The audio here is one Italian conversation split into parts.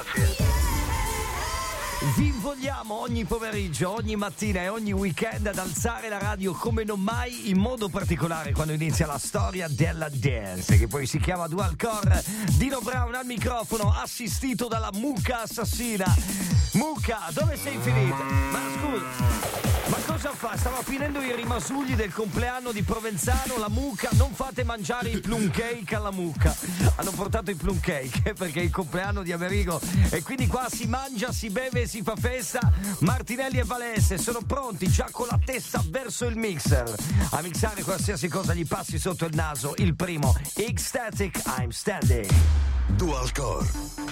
Vi invogliamo ogni pomeriggio, ogni mattina e ogni weekend ad alzare la radio come non mai, in modo particolare quando inizia la storia della dance, che poi si chiama Dual Core. Dino Brown al microfono, assistito dalla mucca assassina. Mucca, dove sei finita? Ma scusa, ma cosa fa? Stava finendo i rimasugli del compleanno di Provenzano, la mucca. Non fate mangiare i plum cake alla mucca. Hanno portato i plum cake perché è il compleanno di Amerigo e quindi qua si mangia, si beve e si fa festa. Martinelli e Valesse sono pronti già con la testa verso il mixer a mixare qualsiasi cosa gli passi sotto il naso. Il primo, Ecstatic, I'm Standing. Dual Core.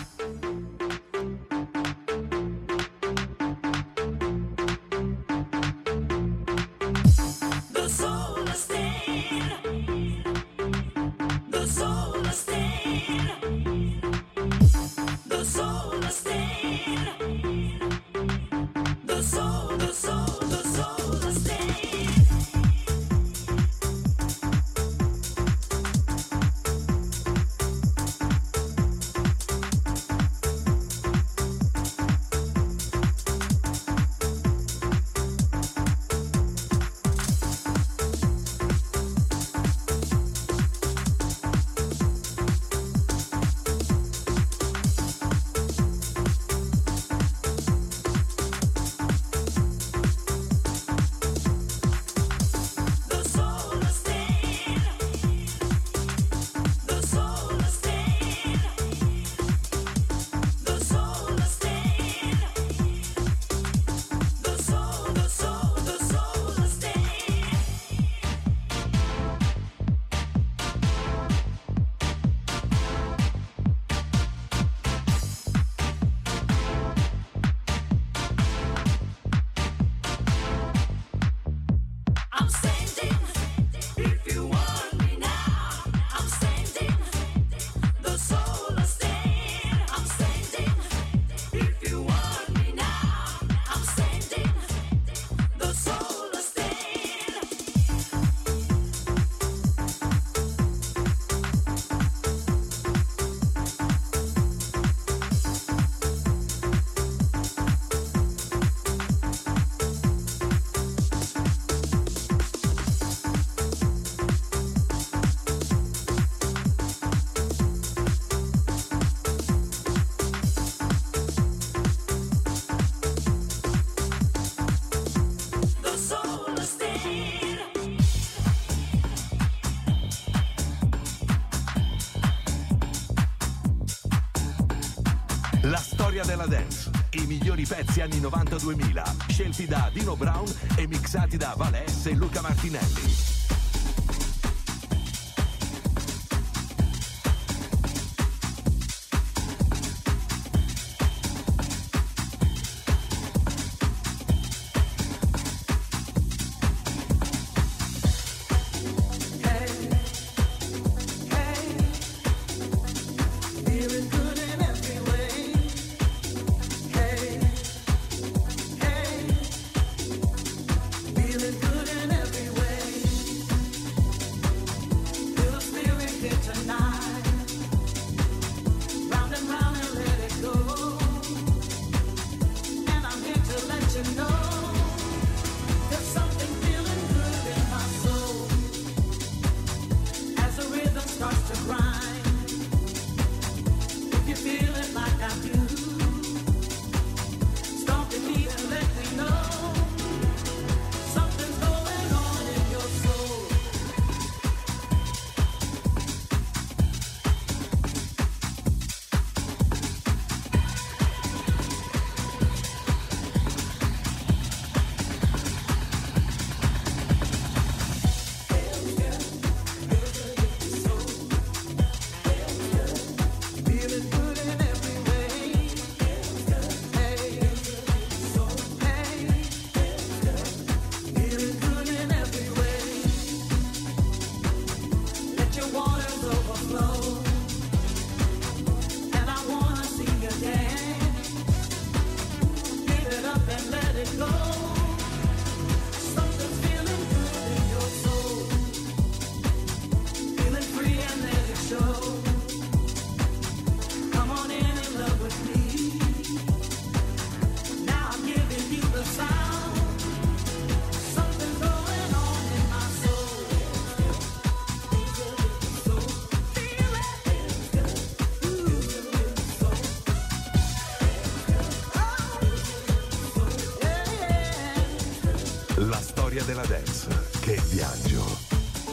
La storia della dance, i migliori pezzi anni 90-2000, scelti da Dino Brown e mixati da Valesse e Luca Martinelli. Feeling good in every way. La storia della dance. Che viaggio.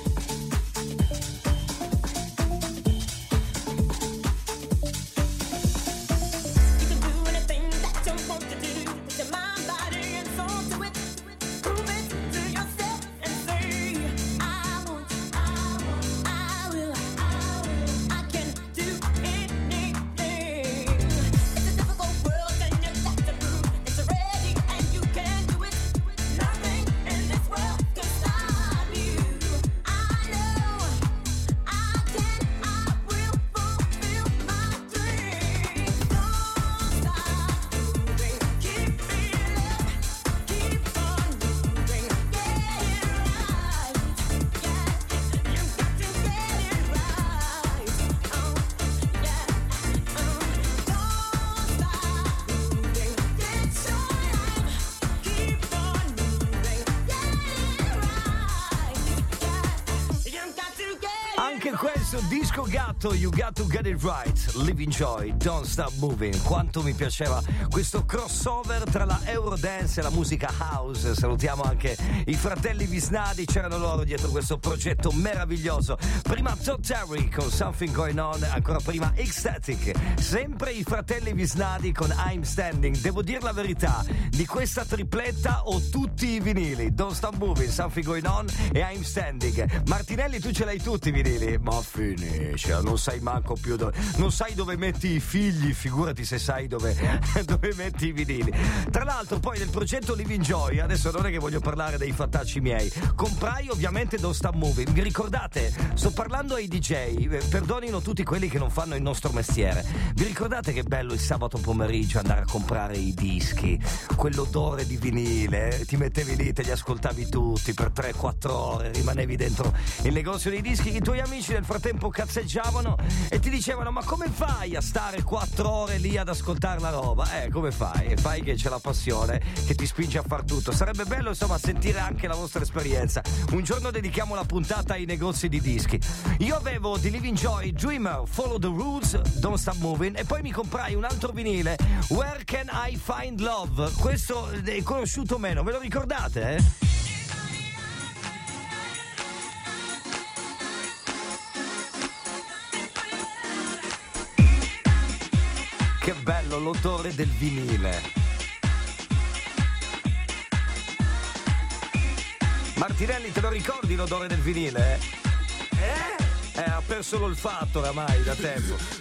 Disco Gatto, You Got to Get It Right, Live Enjoy, Don't Stop Moving. Quanto mi piaceva questo crossover tra la Eurodance e la musica house. Salutiamo anche i fratelli Visnadi, c'erano loro dietro questo progetto meraviglioso. Prima Todd Terry con Something Going On, ancora prima Ecstatic, sempre i fratelli Visnadi con I'm Standing. Devo dire la verità, di questa tripletta ho tutti i vinili, Don't Stop Moving, Something Going On e I'm Standing. Martinelli, tu ce l'hai tutti i vinili? Ma finisce, non sai manco più non sai dove metti i figli, figurati se sai dove metti i vinili. Tra l'altro poi nel progetto Live Enjoy, adesso non è che voglio parlare dei fattacci miei, comprai ovviamente Don't Stop Moving. Vi ricordate? Sto parlando ai DJ, perdonino tutti quelli che non fanno il nostro mestiere. Vi ricordate che bello il sabato pomeriggio andare a comprare i dischi, quell'odore di vinile, ti mettevi lì, te li ascoltavi tutti per 3-4 ore, rimanevi dentro il negozio dei dischi, i tuoi amici nel frattempo cazzeggiavano e ti dicevano: ma come fai a stare 4 ore lì ad ascoltare la roba? Come fai? Fai che c'è la passione che ti spinge a far tutto. Sarebbe bello insomma sentire anche la vostra esperienza. Un giorno dedichiamo la puntata ai negozi di dischi. Io avevo di Live Enjoy, Dreamer, Follow the Rules, Don't Stop Moving, e poi mi comprai un altro vinile, Where Can I Find Love. Questo è conosciuto meno, ve lo ricordate? Che bello l'odore del vinile. Martinelli, te lo ricordi l'odore del vinile? Ha perso l'olfatto oramai da tempo.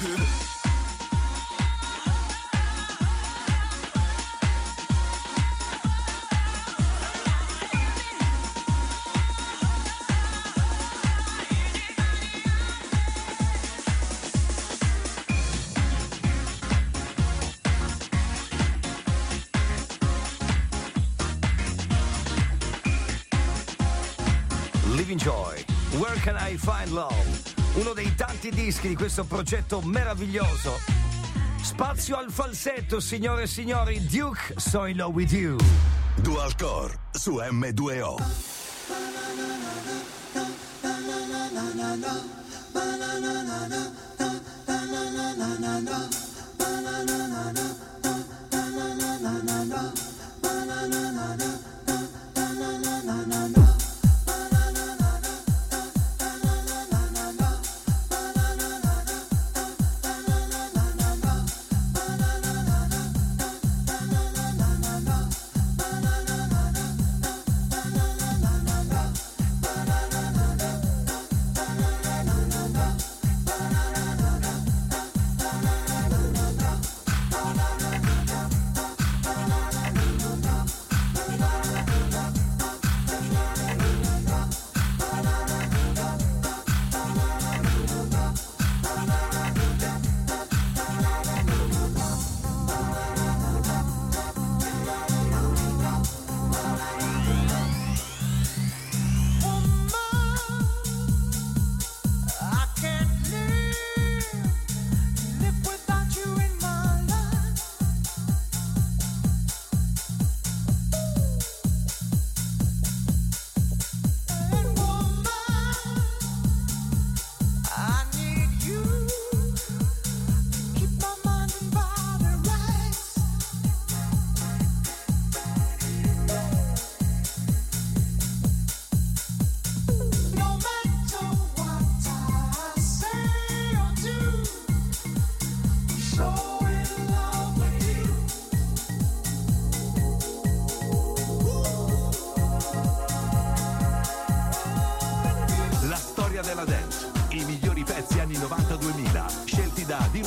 Live Enjoy, Where Can I Find Love? Uno dei tanti dischi di questo progetto meraviglioso. Spazio al falsetto, signore e signori, Duke, So In Love With You. Dual Core su M2O.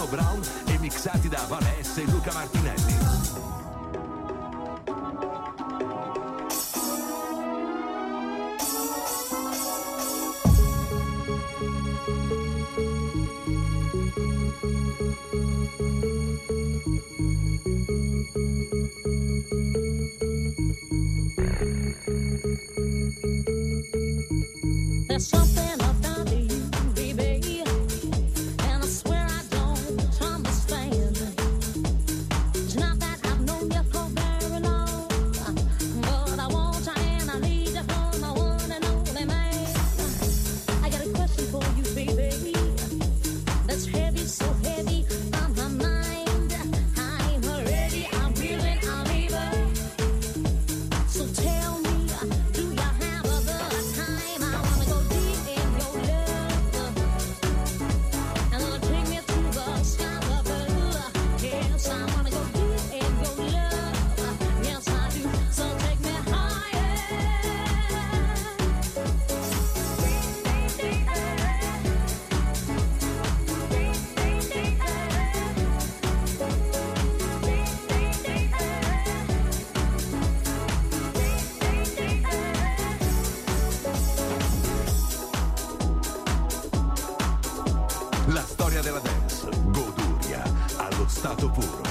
Brown e mixati da Valès e Luca Martinelli. There's something about you, baby, and I swear I don't understand. It's not that I've known you for very long, but I want you and I need you for my one and only man. I got a question for you, baby, that's heavy, so heavy on my mind. I'm ready, I'm willing, I'm able. So tell me, do you have the time? I wanna go deep in your love, and wanna take me to the sky above. Yes, I wanna go deep in your love. Yes, I do. So take me higher. La storia della dance, goduria allo stato puro.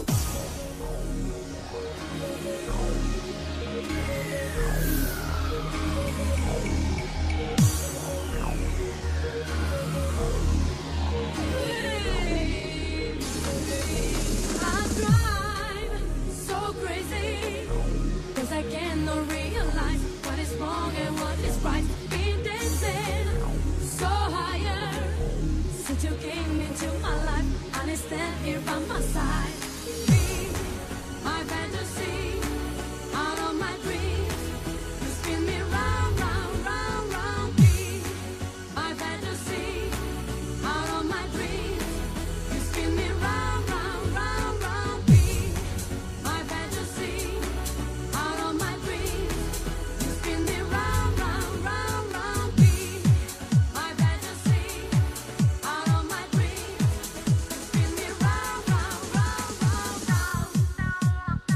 I drive so crazy, 'cause I cannot realize what is wrong and what is right. Been dancing so higher since you came into my life. I stand here by my side. Be my fantasy, out of my dreams. You spin me round, round, round, round. Be my fantasy, out of my dreams. You spin me round, round, round, round. Be my fantasy, out of my dreams. You spin me round, round, round, round. Be my fantasy, out of my dreams. You spin me round, round, round, round, round.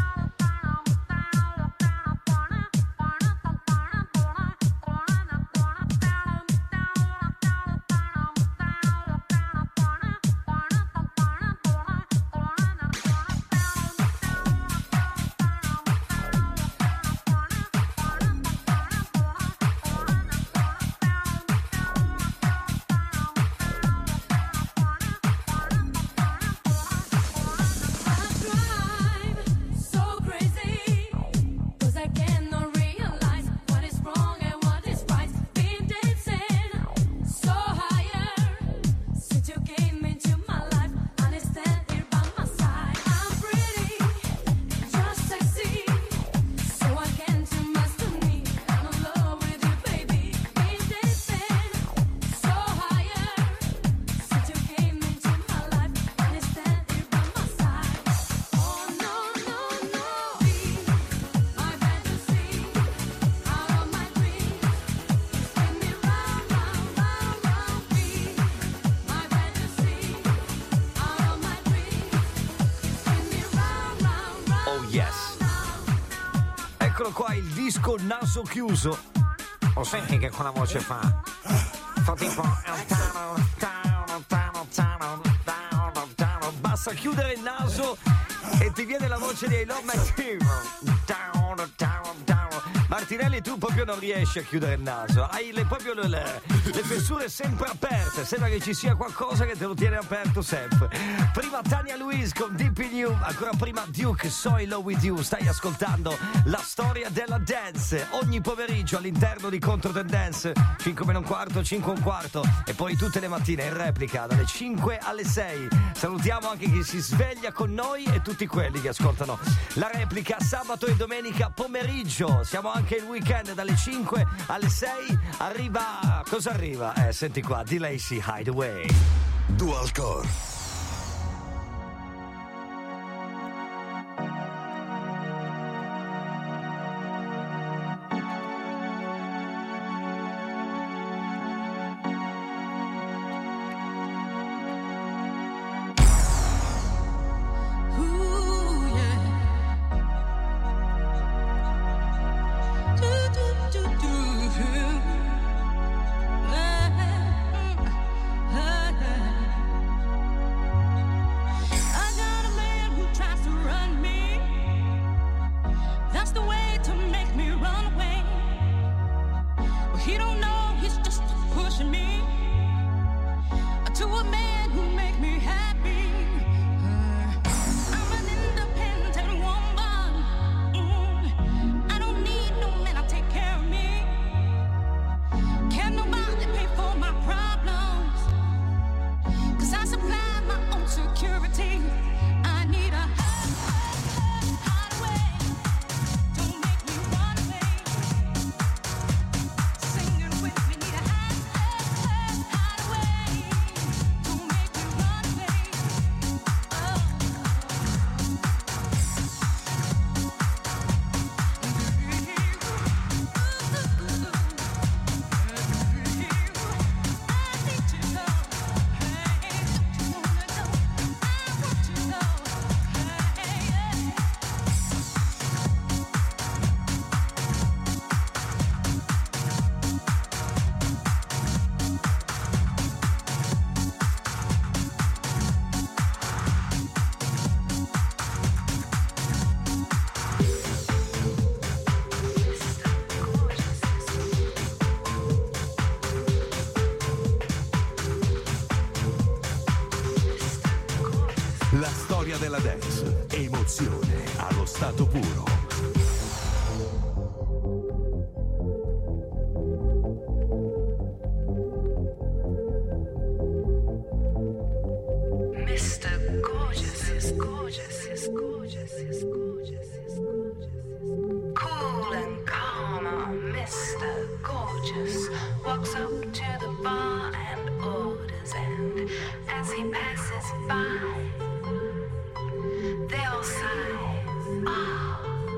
I drive so crazy, 'cause I cannot realize what is wrong and what is right. Been dancing so higher since you came into my life. I stand here by my side. I'm pretty, just sexy, so I can't master me. I'm in love with you, baby. Been dancing so higher since you came into my life. I stand here by my side. Oh no, no, no. Be my fantasy, out of my dreams. You spin me round, round, round, round. Be my fantasy, out of my dreams. You spin me round, round, round. Oh yes. Eccolo qua il disco Naso Chiuso. Lo senti che con la voce fa tipo Basta chiudere il naso e ti viene la voce di I Love My Team. Martinelli, tu proprio non riesci a chiudere il naso, hai proprio le fessure sempre aperte, sembra che ci sia qualcosa che te lo tiene aperto sempre. Prima Tania Louise con Deep in You, ancora prima Duke, So In Love With You. Stai ascoltando la storia della dance ogni pomeriggio all'interno di Controtendenze, 5 meno un quarto, 5 e un quarto, e poi tutte le mattine in replica dalle 5 alle 6. Salutiamo anche chi si sveglia con noi e tutti quelli che ascoltano la replica sabato e domenica pomeriggio. Siamo anche il weekend dalle 5 alle 6. Arriva, cosa arriva? Senti qua, di Lacey Hideaway. Dual Core. della dance. Emozione allo stato puro. Mr. Gorgeous is gorgeous, is gorgeous, is gorgeous, is gorgeous. Cool and calm, Mr. Gorgeous walks up to the bar and orders, and as he passes by, they all sigh, ah.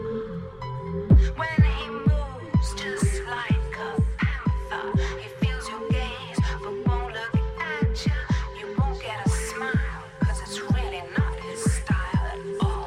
When he moves just like a panther, he feels your gaze but won't look at you. You won't get a smile, 'cause it's really not his style at all.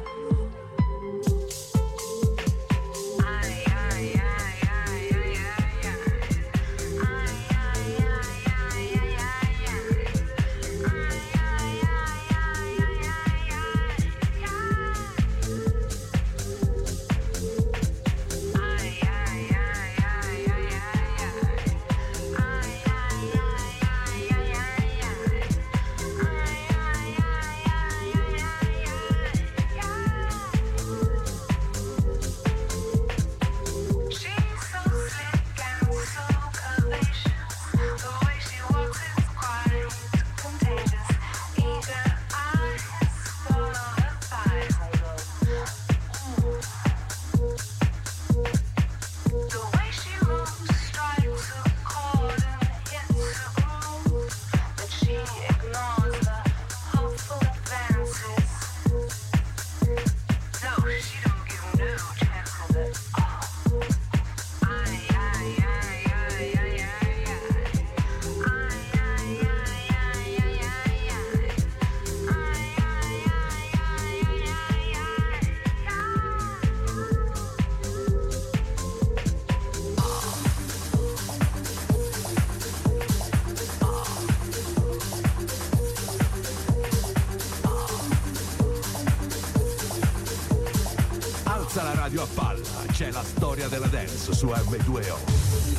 La radio a palla, c'è la storia della dance su M2O.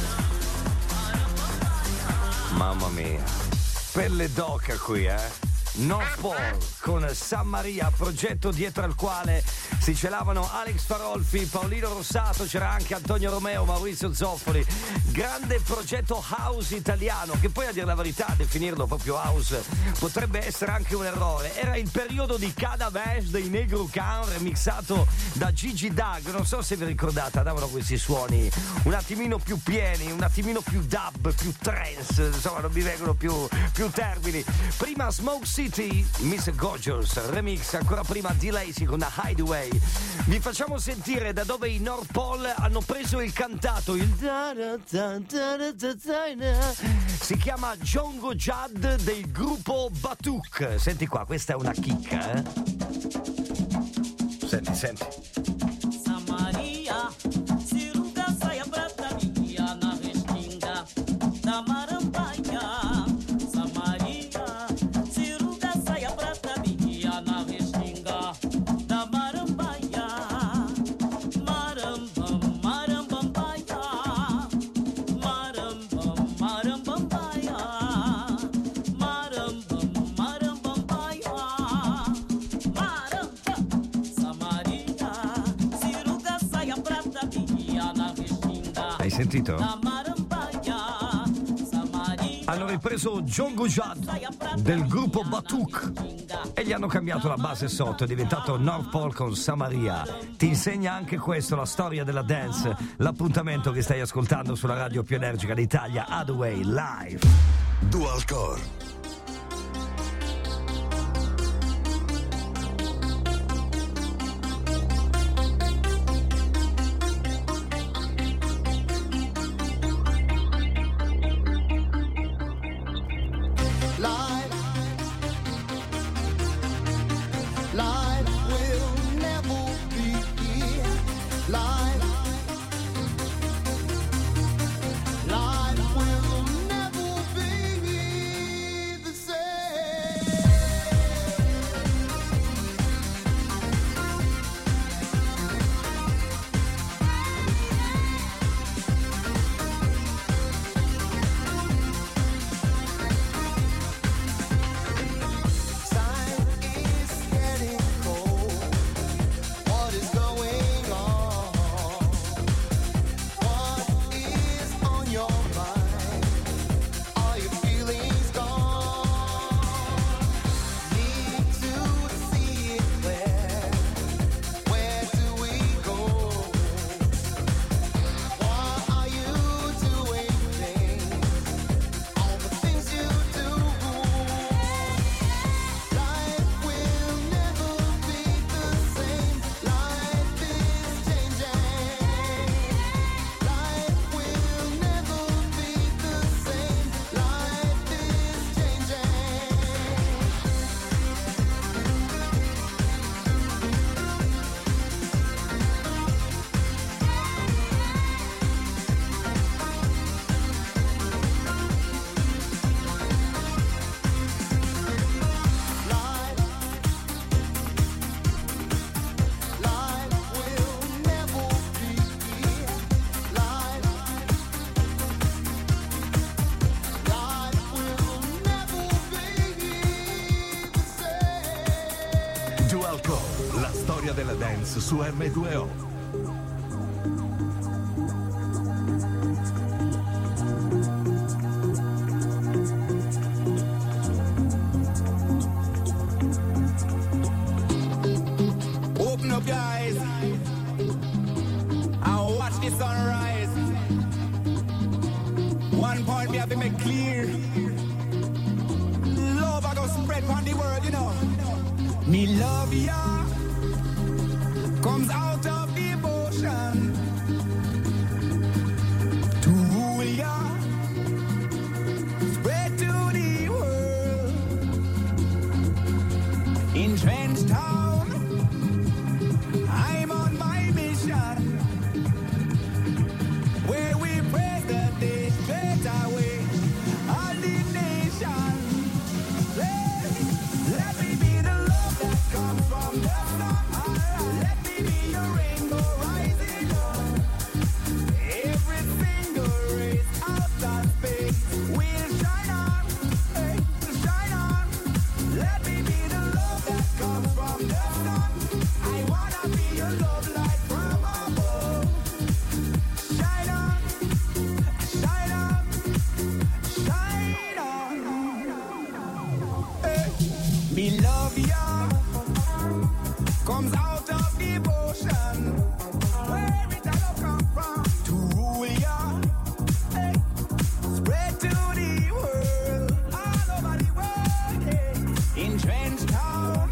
Mamma mia, pelle d'oca qui, North Pole con San Maria, progetto dietro al quale si celavano Alex Farolfi, Paolino Rossato, c'era anche Antonio Romeo, Maurizio Zoffoli. Grande progetto house italiano, che poi a dire la verità definirlo proprio house potrebbe essere anche un errore. Era il periodo di Cadavesh dei Negro Can, remixato da Gigi Dag. Non so se vi ricordate, davano questi suoni un attimino più pieni, un attimino più dub, più trance, insomma non mi vengono più termini. Prima Smoke City, Miss Gorgeous remix, ancora prima D-Lacy con The Hideaway. Vi facciamo sentire da dove i North Pole hanno preso il cantato, il si chiama Django Jad del gruppo Batuk. Senti qua, questa è una chicca, eh? Senti. Samaria, siruga saia prata via na restinga da Marambaia. Samaria, siruga saia prata via na restinga da Marambaia. Marambam, marambambaia. Marambam, marambambaia. Marambam, marambambaia. Hai sentito? Hanno ripreso Django Jad del gruppo Batuk e gli hanno cambiato la base sotto, è diventato North Pole con Samaria. Ti insegna anche questo, la storia della dance, l'appuntamento che stai ascoltando sulla radio più energica d'Italia, Hathaway Live. Dual Core. La storia della dance su M2O. Open up your eyes and watch the sunrise. One point we have to make clear. Love I go spread on the world, you know. Me love ya comes out of devotion to rule ya, spread to the world. In Trench Town, I'm on my mission, where we praise the day straight away, all the nation. Let me be the love that comes from the sun. Let me be your rainbow rising up. Every single race out of space will shine on, hey, shine on. Let me comes out of devotion. Where it all come from? To rule ya. Hey. Spread to the world, all over the world. Hey. In Trench Town,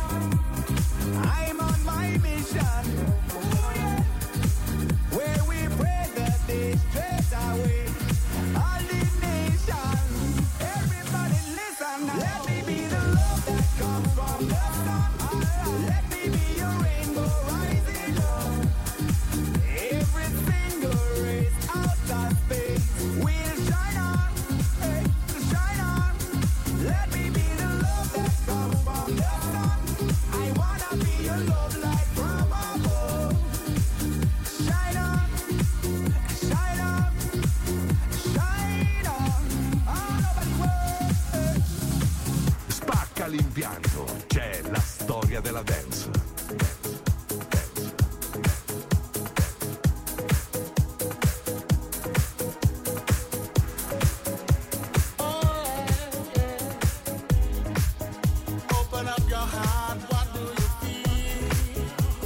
I'm on my mission. Ooh, yeah. Where we pray that they straight away. All the nation, everybody listen now. Let me be the love that comes from the sun. Let me be your rainbow rising up. Every single race out of space will shine on, hey, shine on. Let me be the love that comes from the sun. I wanna be your love light from above. Shine on, shine on, shine on, all over the world. Spacca l'impianto, c'è la storia della dance. Open up your heart, what do you feel?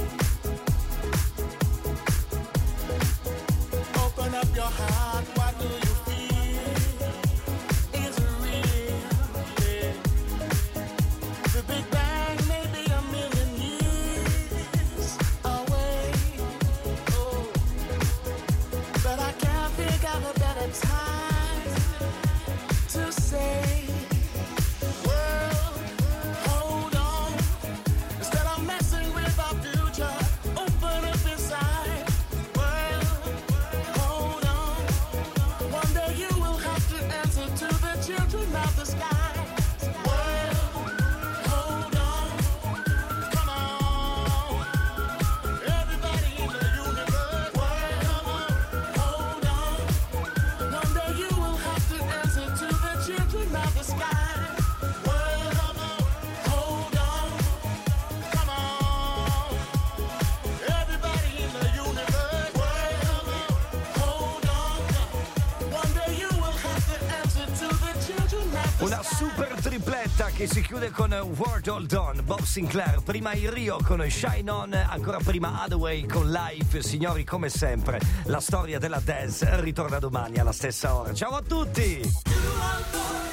Open up your heart, what do you feel? Is it real? Yeah. The Big Bang may be a million years away. Oh, but I can't think of a better time to say, world, hold on. Instead of messing with our future, open up inside. World, hold on. One day you will have to answer to the children of the sky. World, hold on. Come on. Everybody in the universe. World, hold on. One day you will have to answer to the children of the sky. World, hold on. Come on. Everybody in the universe. World, hold on. One day you will have to answer to the children of the Una sky. super tripletta che si chiude con World Hold On, Bob Sinclair, prima il Rio con Shine On, ancora prima Hathaway con Life. Signori, come sempre, la storia della dance ritorna domani alla stessa ora. Ciao a tutti!